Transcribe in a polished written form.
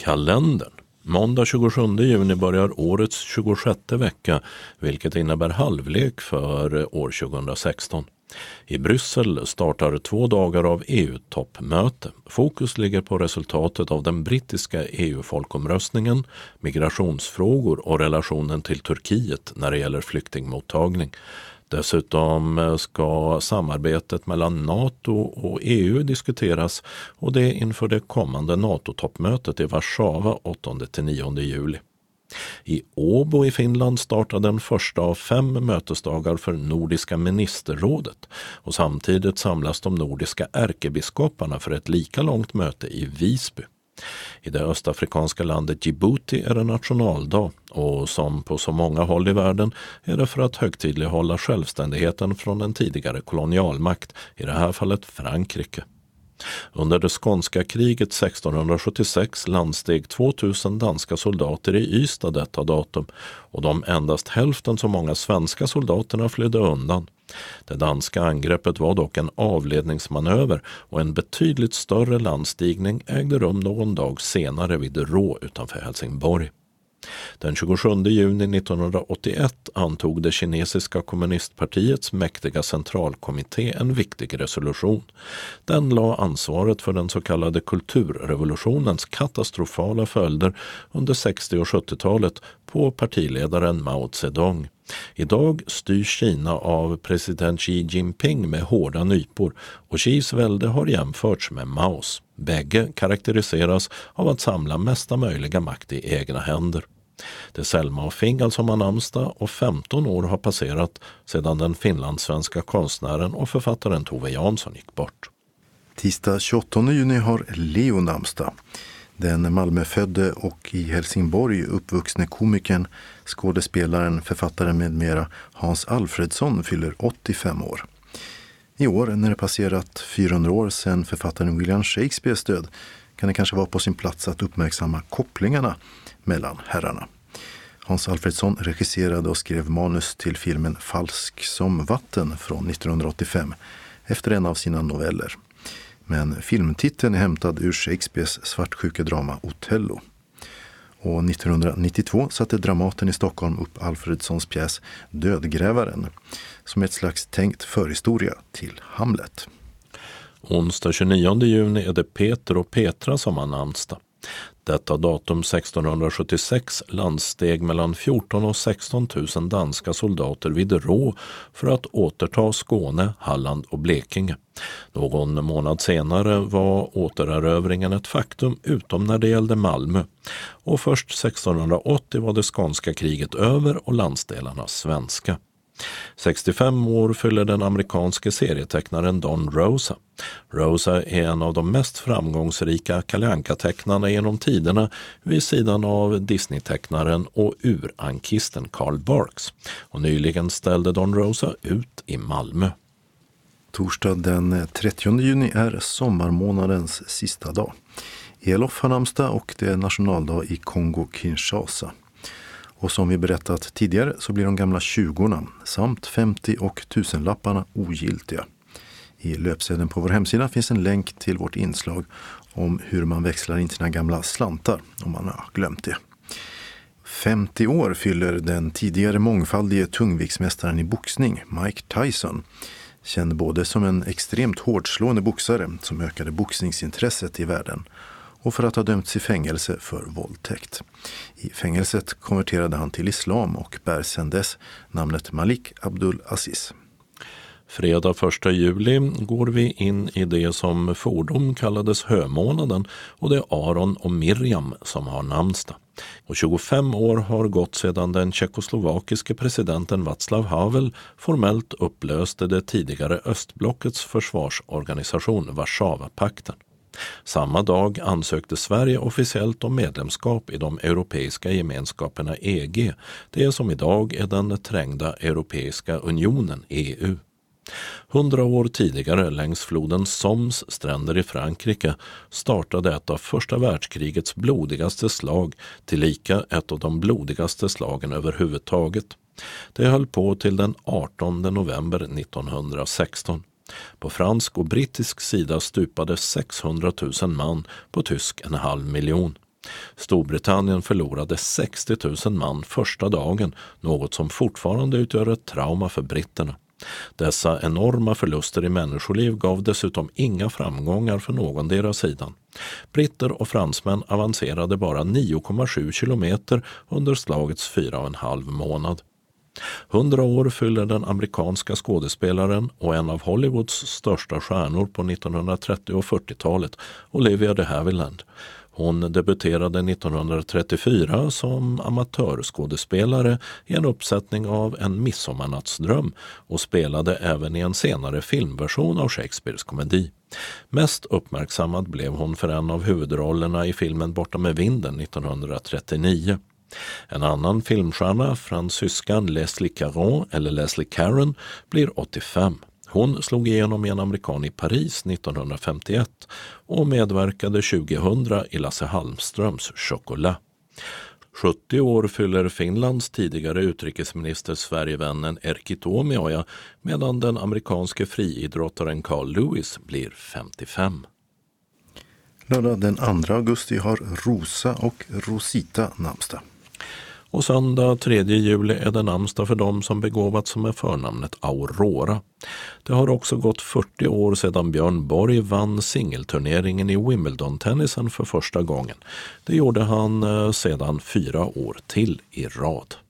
Kalendern. Måndag 27 juni börjar årets 26:e vecka, vilket innebär halvlek för år 2016. I Bryssel startar 2 dagar av EU-toppmöte. Fokus ligger på resultatet av den brittiska EU-folkomröstningen, migrationsfrågor och relationen till Turkiet när det gäller flyktingmottagning. Dessutom ska samarbetet mellan NATO och EU diskuteras, och det inför det kommande NATO-toppmötet i Warszawa 8-9 juli. I Åbo i Finland startar den första av 5 mötesdagar för Nordiska ministerrådet, och samtidigt samlas de nordiska ärkebiskoparna för ett lika långt möte i Visby. I det östafrikanska landet Djibouti är det nationaldag, och som på så många håll i världen är det för att högtidlighålla självständigheten från en tidigare kolonialmakt, i det här fallet Frankrike. Under det skånska kriget 1676 landsteg 2000 danska soldater i Ystad detta datum, och de endast hälften så många svenska soldaterna flydde undan. Det danska angreppet var dock en avledningsmanöver, och en betydligt större landstigning ägde rum någon dag senare vid Rå utanför Helsingborg. Den 27 juni 1981 antog det kinesiska kommunistpartiets mäktiga centralkommitté en viktig resolution. Den la ansvaret för den så kallade kulturrevolutionens katastrofala följder under 60- och 70-talet på partiledaren Mao Zedong. Idag styrs Kina av president Xi Jinping med hårda nypor, och Xis välde har jämförts med Maos. Bägge karaktäriseras av att samla mesta möjliga makt i egna händer. Det är Selma och Fingal som har namnsdag, och 15 år har passerat sedan den finlandssvenska konstnären och författaren Tove Jansson gick bort. Tisdag 28 juni har Leo namnsdag. Den Malmöfödde och i Helsingborg uppvuxne komikern, skådespelaren, författaren med mera Hans Alfredsson fyller 85 år. I år, när det passerat 400 år sedan författaren William Shakespeares död, kan det kanske vara på sin plats att uppmärksamma kopplingarna mellan herrarna. Hans Alfredsson regisserade och skrev manus till filmen Falsk som vatten från 1985 efter en av sina noveller. Men filmtiteln är hämtad ur Shakespeares svartsjukedrama Othello. Och 1992 satte Dramaten i Stockholm upp Alfredssons pjäs Dödgrävaren som ett slags tänkt förhistoria till Hamlet. Onsdag 29 juni är det Peter och Petra som har namnsdag. Detta datum 1676 landsteg mellan 14 och 16 000 danska soldater vid Rå för att återta Skåne, Halland och Blekinge. Någon månad senare var återerövringen ett faktum, utom när det gällde Malmö. Och först 1680 var det skånska kriget över och landsdelarna svenska. 65 år fyller den amerikanske serietecknaren Don Rosa. Rosa är en av de mest framgångsrika Kalle Anka-tecknarna genom tiderna, vid sidan av Disney-tecknaren och urankisten Carl Barks. Och nyligen ställde Don Rosa ut i Malmö. Torsdag den 30 juni är sommarmånadens sista dag. Elof har namnsdag och det är nationaldag i Kongo-Kinshasa. Och som vi berättat tidigare så blir de gamla 20-orna samt 50- och 1000-lapparna ogiltiga. I löpsedeln på vår hemsida finns en länk till vårt inslag om hur man växlar in sina gamla slantar om man har glömt det. 50 år fyller den tidigare mångfaldige tungviktsmästaren i boxning, Mike Tyson. Känd både som en extremt hårdslående boxare som ökade boxningsintresset i världen, och för att ha dömts i fängelse för våldtäkt. I fängelset konverterade han till islam och bär sedan dess namnet Malik Abdul Aziz. Fredag 1 juli går vi in i det som fordom kallades hömånaden, och det är Aron och Miriam som har namnsdag. Och 25 år har gått sedan den tjeckoslovakiske presidenten Václav Havel formellt upplöste det tidigare östblockets försvarsorganisation Warszawapakten. Samma dag ansökte Sverige officiellt om medlemskap i de europeiska gemenskaperna EG, det som idag är den trängda Europeiska unionen EU. 100 år tidigare längs floden Soms stränder i Frankrike startade ett av första världskrigets blodigaste slag, tillika ett av de blodigaste slagen överhuvudtaget. Det höll på till den 18 november 1916. På fransk och brittisk sida stupade 600 000 man, på tysk 500 000. Storbritannien förlorade 60 000 man första dagen, något som fortfarande utgör ett trauma för britterna. Dessa enorma förluster i människoliv gav dessutom inga framgångar för någondera sidan. Britter och fransmän avancerade bara 9,7 kilometer under slagets 4,5 månad. 100 år fyller den amerikanska skådespelaren och en av Hollywoods största stjärnor på 1930- och 40-talet, Olivia de Havilland. Hon debuterade 1934 som amatörskådespelare i en uppsättning av En midsommarnattsdröm och spelade även i en senare filmversion av Shakespeares komedi. Mest uppmärksammad blev hon för en av huvudrollerna i filmen Borta med vinden 1939. En annan filmstjärna, fransyskan Leslie Caron eller Leslie Caron, blir 85. Hon slog igenom i En amerikan i Paris 1951 och medverkade 2000 i Lasse Hallströms Chocolat. 70 år fyller Finlands tidigare utrikesminister Sverigevännen Erkki Tuomioja, medan den amerikanske friidrottaren Carl Lewis blir 55. Lördag den 2 augusti har Rosa och Rosita namnsdag. Och söndag 3 juli är det namnsdag för dem som begåvats med förnamnet Aurora. Det har också gått 40 år sedan Björn Borg vann singelturneringen i Wimbledon-tennisen för första gången. Det gjorde han sedan 4 år till i rad.